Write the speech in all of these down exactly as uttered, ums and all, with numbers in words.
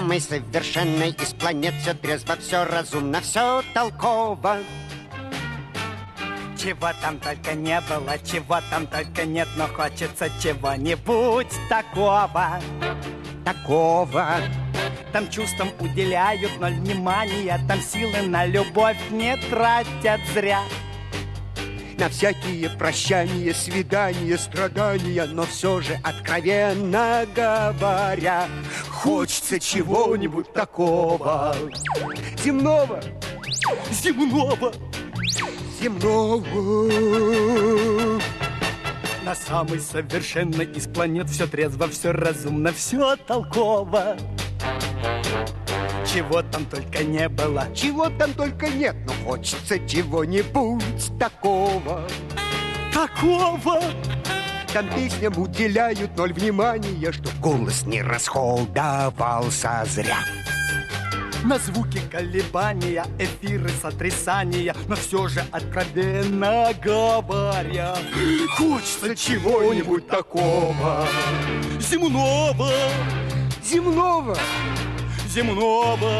самой совершенной из планет. Все трезво, все разумно, все толково. Чего там только не было, чего там только нет, но хочется чего-нибудь такого. Такого. Там чувствам уделяют ноль внимания, там силы на любовь не тратят зря. На всякие прощания, свидания, страдания, но все же, откровенно говоря, хочется чего-нибудь такого. Земного. Земного. Земного. На самой совершенной из планет все трезво, все разумно, все толково. Чего там только не было, чего там только нет, но хочется чего-нибудь такого. Такого. Там песням уделяют ноль внимания, чтоб голос не расходовался зря. На звуки колебания, эфиры сотрясания, но все же, откровенно говоря, хочется чего-нибудь такого. Земного. Земного. Земного.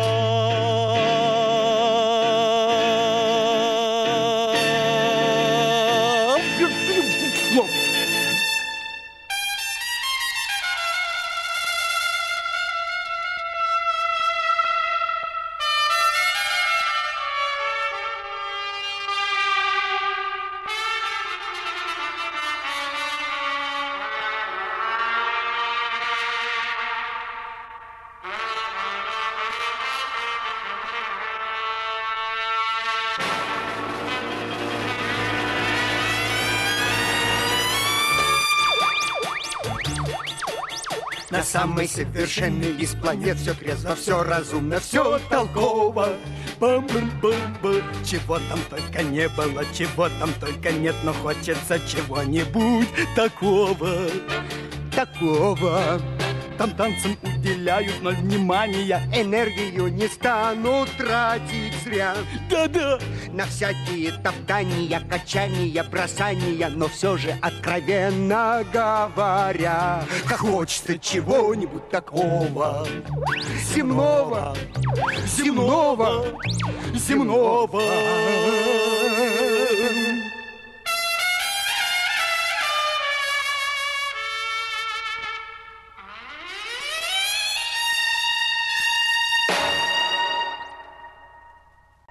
На самой совершенной из планет все трезво, все разумно, все толково. Бам-бам-бам-бам. Чего там только не было, чего там только нет, но хочется чего-нибудь такого. Такого. Там танцам уделяют ноль внимания, энергию не станут тратить зря. Да-да. На всякие топтания, качания, бросания, но все же, откровенно говоря, хочется чего-нибудь такого. Земного. Земного. Земного.